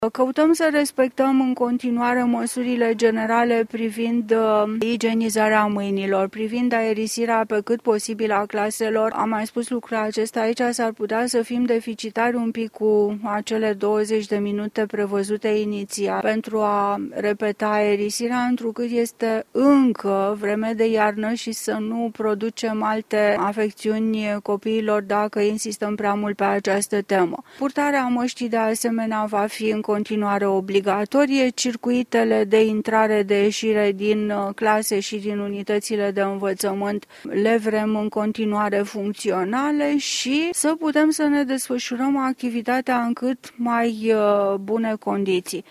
Căutăm să respectăm în continuare măsurile generale privind igienizarea mâinilor, privind aerisirea pe cât posibil a claselor. Am mai spus lucrul acesta aici, s-ar putea să fim deficitari un pic cu acele 20 de minute prevăzute inițial pentru a repeta aerisirea, întrucât este încă vreme de iarnă și să nu producem alte afecțiuni copiilor dacă insistăm prea mult pe această temă. Purtarea măștii de asemenea va fi în continuare obligatorie, circuitele de intrare, de ieșire din clase și din unitățile de învățământ le vrem în continuare funcționale și să putem să ne desfășurăm activitatea în cât mai bune condiții.